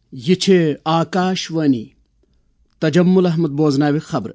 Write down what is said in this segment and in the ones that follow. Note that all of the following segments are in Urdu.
یہ چھ آکاش وانی تجمل احمد بوزناو خبر.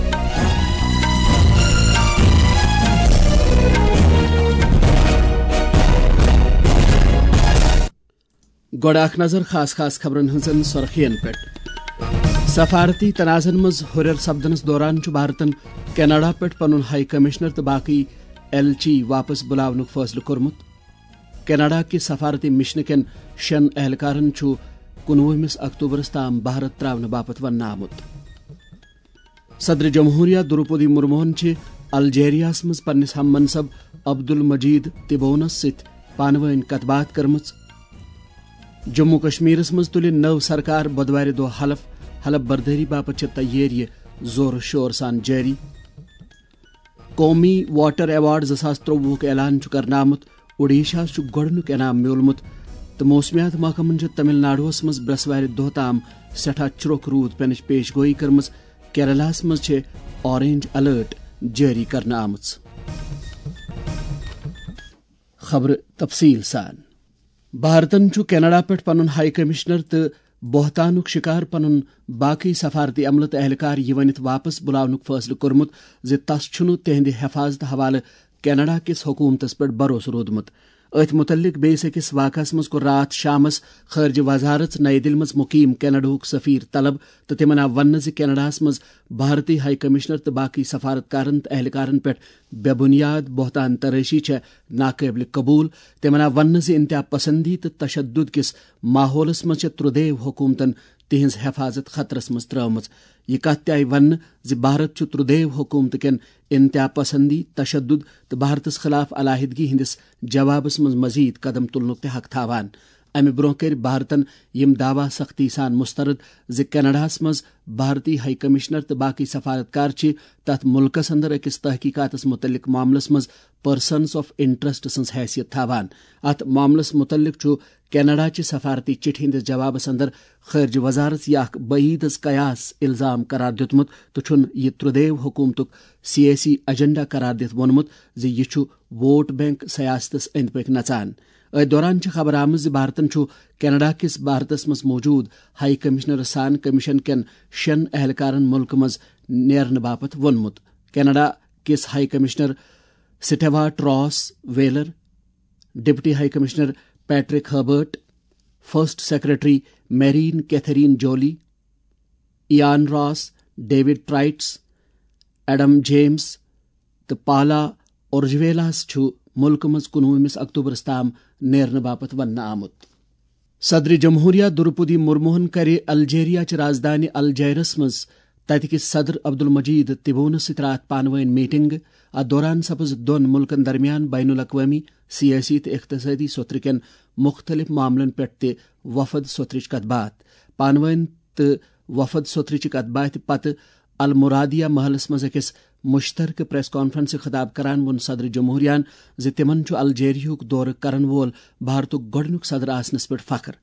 گوڑ اخ نظر خاص خبرن ہنزن سرخین پہ. سفارتی تنازن مز ہرر سپدنس دوران بھارتن کینیڈا پہ پن ہائی کمشنر تو باقی ایلچی واپس بلاونک فیصلہ کورمت. کینیڈا کہ سفارتی مشن کن 6 اہلکارن 19 اکتوبرس تام بھارت تراون باپت ون آمت. صدر جمہوریہ دروپدی مرموہن الجیریاس مز پنس ہم منصب عبدالمجید تبونس ست پانوین کت بات کرمچ. جموں کشمیرس مز تل نو سرکار بدوار دہ حلف برداری باپت تیاری زور شور سان جاری. قومی واٹر ایوارڈ 2023 اعلان کرنا آمت. اوڈیشہ گۄڈنیُک انعام میولمت تو موسمیات محکمن تمل ناڈوس مز برسوار دہ تام سٹھا چروک رود پینچ پیش گوئی کرمز. کیرلاہس مز اورینج الرٹ جاری کرنا آمت. خبر تفصیل سان. بھارتن کینیڈا پہ پن ہائی کمشنر تو بہتانک شکار پن باقی سفارتی عملہ تو اہلکار یہ ونت واپس بلاونک فیصلہ کورمت زِ تس تہند حفاظت حوالہ کینیڈا کس حکومتس پہ بھروسہ رودمت. ات متعلق بیس اکس واقعس مز کور رات شامس خارجہ وزارت نئی دل مز مقیم کینیڈاہک سفیر طلب تو تمن آو ون کینیڈاہس مز بھارتی ہائی کمشنر تو باقی سفارتکارن تو اہلکارن پہ بے بنیاد بہتان تراشی ناقابل قبول. تمن آو ون انتہا پسندی تو تشدد کس ماحولس مز 13 حکومتن تہذ حفاظت خطرس مز ترٲومٕژ. یہ کت تہ آئی ون بھارت 13 حکومت کن انتہا پسندی تشدد تو بھارتس خلاف علیحدگی ہندس جوابس مز مزید قدم تلنک تہ حق تھاوان. امہ برہ کر بھارتن یم دعوی سختی سان مسترد کینیڈاہس مز بھارتی ہائی کمشنر تو باقی سفارتکار تت ملکس اندر اکس تحقیقاتس متعلق معاملس مز پرسنز آف انٹرسٹ سنز حیثیت تھاوان. ات معاملس متعلق کینیڈا چہ سفارتی چٹھی ہندس جوابس اندر خارجہ وزارت یہ اخ بعید از قیاس الزام قرار دیتمت تو یہ 13 حکومتک سیاسی ایجنڈا قرار دت وونمت یہ ووٹ بینک سیاستس اند پک نژان. ات دوران خبر آمز بھارتن کینیڈا کس بھارتس مز موجود ہائی کمشنر سان کمیشن کین 6 اہلکارن ملک مز نیرن باپت وونمت. کینیڈا کس high commissioner Stewart Ross Wheeler, deputy high commissioner Patrick Herbert, first secretary Marine Catherine Jolie, Ian Ross, David Trites, Adam James تو پالا اورجویلاس ملک مز 19 اکتوبرس تام نیرن باپت ون آمت. صدر جمہوریہ دروپدی مرموہن کر الجیریا چہ رازدانی الجیرس مز تتکس صدر عبدالمجید تبونس ست رات پانوین میٹنگ. ات دوران سپز دون ملکن درمیان بین الاقوامی سیاسی تو اقتصادی سوتر کن مختلف معاملن پہ تہ وفد سوترچ کت بات. پانوین تو وفد سوترچ کت بات پتہ المرادیہ محلس مز اکس مشترکہ پریس کانفرنس خطاب کران ون صدر جمہوریہ تمن الجیریہک دور کرن وول بھارتک گۄڈنیُک صدر آسنس پہ فخر.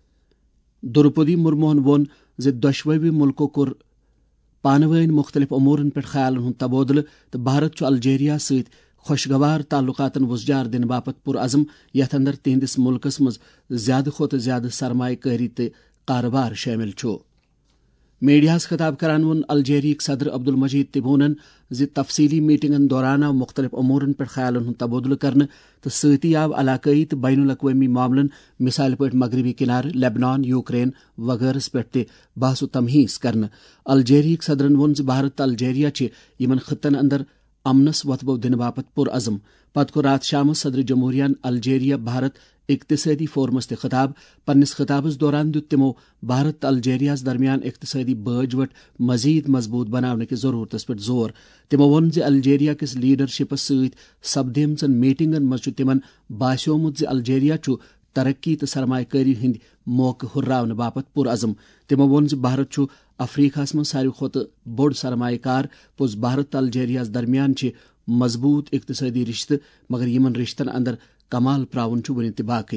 دروپدی مرموہن وون دۄشوٕے ملکو کور پانوین مختلف امورن پہ خیالن ہند تبادلہ تو بھارت الجیریا ست خوشگوار تعلقاتن وسجار دن باپت پرعزم یتھ اندر تہندس ملکس مز زیادہ کھوتہ زیادہ سرمایہ کاری تو کاروبار شامل میڈیاہس خطاب کران ون الجیریک صدر عبدالمجید تبونن تفصیلی میٹنگن دوران آو مختلف امورن پہ خیالن ہند تبادلہ کرنے تو ستی آو علاقائی تو بین الاقوامی معاملن مثال پہ مغربی کنار، لیبنان، یوکرین وغیرہ پہ تہ بحث و تمہیز کرنے. الجیریک صدرن وون بھارت تو الجیریا یمن خطن اندر امنس وتبو دن باپت پرعزم. پتہ کور رات شام صدر جمہوریہ الجیریا بھارت اقتصادی فورمس تہ خطاب. پنس خطابس دوران دت تمو بھارت تو الجیریا درمیان اقتصادی باج وٹ مزید مضبوط بنانے کی ضرورتس پہ زور. تمو وون الجیریا کس لیڈرشپس ست سپدیمژن میٹنگن مز تمن باسیومت الجیریا ترقی تو سرمایہ کاری ہند موقع ہراؤن باپت پرعزم. تمو وون بھارت افریقہس مز ساروی کھوتہ بوڑ سرمایہ کار. پوز بھارت تو الجیریا درمیان مضبوط اقتصادی رشتہ مگر یمن رشتن اندر کمال پراون ون تہ باقی.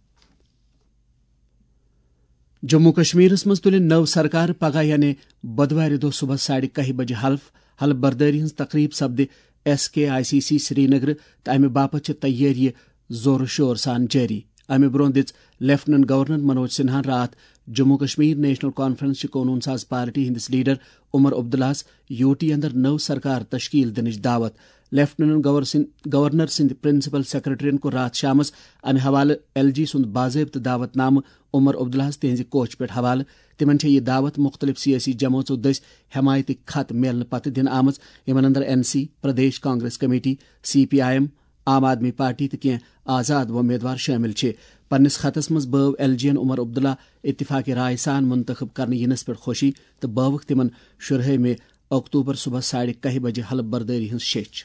جموں کشمیرس مز تل نو سرکار پگہ یعنی بدوار دہ صبح 1:30 بجے حلف برداری ہز تقریب سپد SKICC سری نگر تو امہ باپت تیاری زور شور سان جاری. امہ برہ دژ لیفٹننٹ گورنر منوج سنہا رات جموں کشمیر نیشنل کانفرنس چہ قونون ساز پارٹی ہندس leader Omar Abdullah U T اندر نو سرکار تشکیل دنچ دعوت لیفٹیننٹ گورنر سند پرنسپل سیکرٹرین کو رات شامس امہ حوالہ ایل جی سند باضابطہ دعوت نامہ عمر عبداللہ تہذ کوچ پہ حوالہ تمن یہ دعوت مختلف سیاسی جماعتوں دس حمایت خط ملنے پتہ دن آمز یمن اندر N C Pradesh Congress committee C P I M Aam Aadmi party تو کی آزاد امیدوار شامل پنس خطس مز بو ایل جی عمر عبداللہ اتفاق رائے سان منتخب کرنے ینس پہ خوشی تو بوک تمن 16 اکتوبر صبح 10:30 بجے حلف برداری ہز شیچ.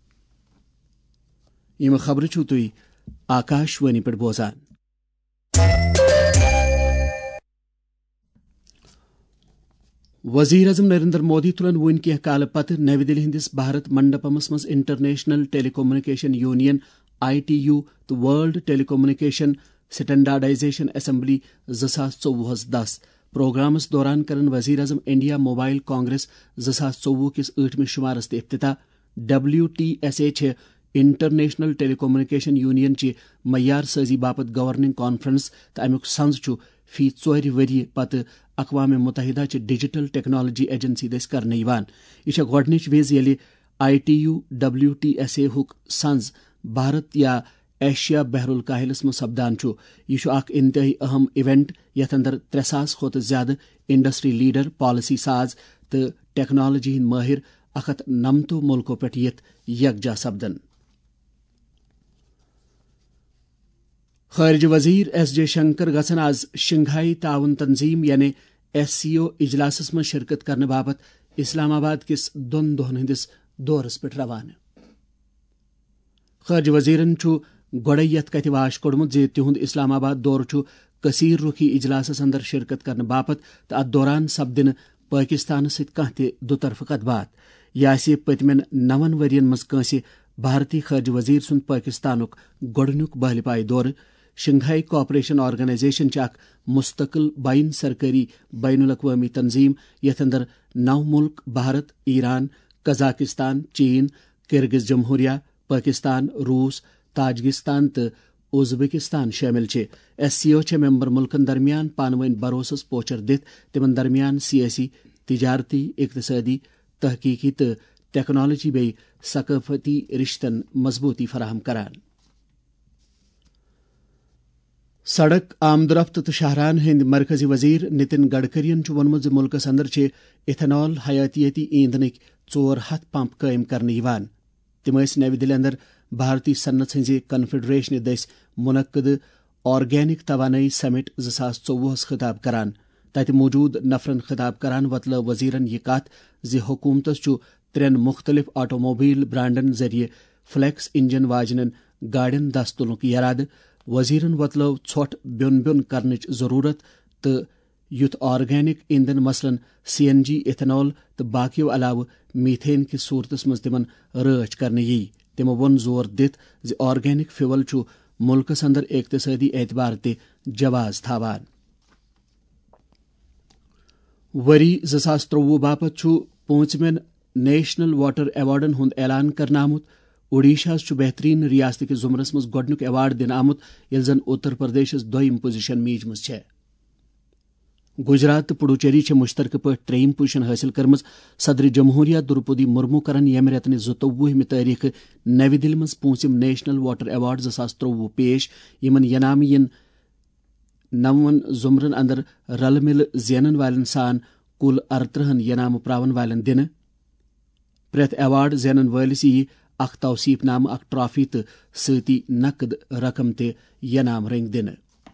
یم خبر چھو تھی آکاشوانی پہ بوزان. وزیر اعظم نریندر مودی تلن ون کی کال پتہ نئی دہلی ہندس بھارت منڈپمس مز international telecommunication union ITU تو world telecommunication standardization assembly 2024 10 پروگرامس دوران کرن وزیر اعظم انڈیا موبائل کانگریس 2024 کس 8 شمارس افتتاح. WTSA international telecommunication union چہ معیار سازی باپت گورننگ کانفرنس تو امیک سنز فی 4 وری پتہ اقوام متحدہ چہ ڈیجیٹل ٹیکنالوجی ایجنسی دس کرنے یہ گۄڈنچ وز ییٚلہِ ITU WTSA ہک سنز بھارت یا ایشیا بحر الکاہلس مز سپدان یہ اخ انتہائی اہم ایونٹ یتھ اندر 300 کھت زیادہ انڈسٹری لیڈر پالسی ساز تو ٹیکنالوجی ہند ماہر 190 ملکوں پہ یکجا سپدن. خارجہ وزیر ایس جے شنکر گژھن آز شنگھائی تعاون تنظیم یعنی SCO اجلاسس من شرکت کرنے باپت اسلام آباد کس 2 دہن ہندس دورس پہ روانہ. خارجہ وزیرن گوڑے یت کت واش کوڑمت زِ تہند اسلام آباد دور کثیر رخی اجلاسس اندر شرکت کرنے باپت تو ات دوران سپدِ پاکستان ست کانٛہہ تہِ دُطرفہٕ کتھ بات. یہ آسہِ پٔتمٮ۪ن 9 ؤرین منٛز کٲنٛسہِ بھارتی خارجہ وزیر سُنٛد پاکستانُک گۄڈنیُک بہلہِ پایہِ دورٕ. شنگھائی کوآپریشن آرگنائزیشن چھ اکھ مستقل بین سرکاری بین الاقوامی تنظیم یتھ اندر 9 ملک بھارت، ایران، قزاقستان، چین، کرگز جمہوریہ، پاکستان، روس، تاجکستان تو ازبکستان شامل SCO چھ ممبر ملکن درمیان پانوین بھروسس پوچر دتھ تمن درمیان سیاسی، تجارتی، اقتصادی، تحقیقی تو ٹیکنالوجی بی ثقافتی رشتن مضبوطی فراہم کران. سڑک آمد رفت تو شاہراہ ہند مرکزی وزیر نتن گڈکرین وونمت ملکس اندر ایتھنال حیاتیاتی ایندھنک 400 پمپ قائم کرنے. تم نئی دہلی اندر بھارتی صنعت ہز کنفیڈریشن دس منعقد آرگینک توانائی سمٹ 2024 خطاب کران. تت موجود نفرن خطاب کران وتلو وزیرن یہ کت زِ حکومتس 3 مختلف آٹوموبائل برانڈن ذریعہ فلیکس انجن واجنن گاڑین دست تلنک ارادہ. وزیرن وتلو ژھۄٹھ بیون بیون کرنچ ضرورت تو یُتھ آرگینک ایندھن مثلاً CNG، ایتھنال تو باقیو علاوہ میتھین کس صورتس مز تمن رٲچھ کرنے یی. تمو وون زور دِتھ زِ آرگینک فیول ملکس اندر اقتصادی اعتبار تہ جواز تھاوان. وری 2023 باپت 5مین نیشنل واٹر ایوارڈن ہند اعلان کرنا آمت. اوڈیشہ بہترین ریاست کس زمرس مز گۄڈنیُک ایوارڈ دن آمت ییٚلہِ زن اتر پردیشس 2م پوزیشن میجمٕژ. گجرات تو پڈوچیری مشترکہ پٲٹھۍ 3م پوزیشن حٲصل کٔرمٕژ. صدر جمہوریہ درپدی مرمو کرن ییٚمہِ رٮ۪تہٕ 22 تٲریخ نئی دہلی مز 5م نیشنل واٹر ایوارڈ 2023 پیش. یمن ینامہ ین 9 زمرن اندر رلہٕ ملہٕ زینن والن سان کل 38 ینامہ پراون والن دنہٕ. پرٛٮ۪تھ ایوارڈ زینن وٲلِس یی اکھ توصیف نامہ، اکھ ٹرافی تو سۭتی نقد رقم تہ ینام رنگۍ دنہٕ.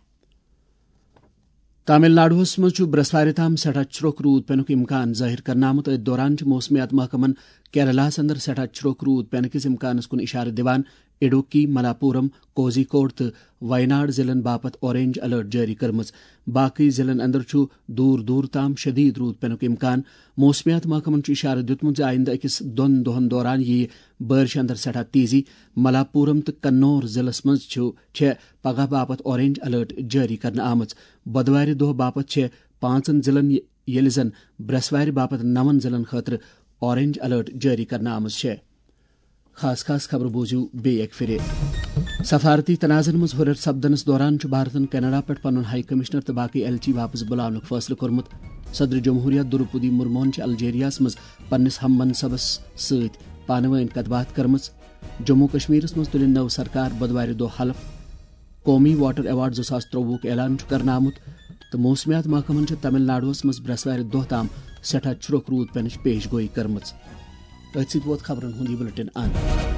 تامل ناڈوہس مز برسوارِ تام سٹھاہ چھروک روٗد پینُک امکان ظٲہر کرنہٕ آمُت. أتھۍ دوران موسمیات محکمن کیرلاہس اندر سٹھاہ چھروک روٗد پینہٕ کس امکانس کُن اشارٕ دِوان اڈوکی، ملاپورم، کوزی کوڈ تو وائناڈ ضلعن باپت اورینج الرٹ جاری کرمٕژ. باقی ضلعن اندر دور دور تام شدید روٗد پینُک امکان. موسمیات محکمن اشارٕ دِیُتمُت زِ آئندہ أکِس 2 دۄہن دوران ییہِ بٲرِش اندر سٹھاہ تیزی. ملاپورم تو کنور ضلعس مز چھےٚ پگہہ باپت اورینج الرٹ جاری کرنہٕ آمٕژ. بۄدوارِ دۄہ باپت چھےٚ 5 ضلعن ییٚلہِ زن برٛٮ۪سوارِ باپت 9 ضلعن خٲطرٕ اورینج الرٹ جاری کرنہٕ آمٕژ. خاص خبر بوزِو بیٚیہِ اکہِ پھِرِ. سفارتی تنازن مز ہرر سپدنس دوران بھارتن کینیڈا پہ پن ہائی کمشنر تو باقی ایلچی واپس بلاونک فیصلہ کورمت. صدر جمہوریہ دروپدی مرمون الجیریاس مز پنس ہم منصبس ست پانوین کت بات کرم. جموں کشمیرس مز تلن نو سرکار بدوار دہ حلف. قومی واٹر ایوارڈ 2023 اعلان کرنا آمت تو موسمیات محکمن تمل ناڈوس مز برسوار دہ تام سٹھا چھروک رود پینچ پیش گوئی کرم. ات ووت خبرن ہند یہ بلٹن ان.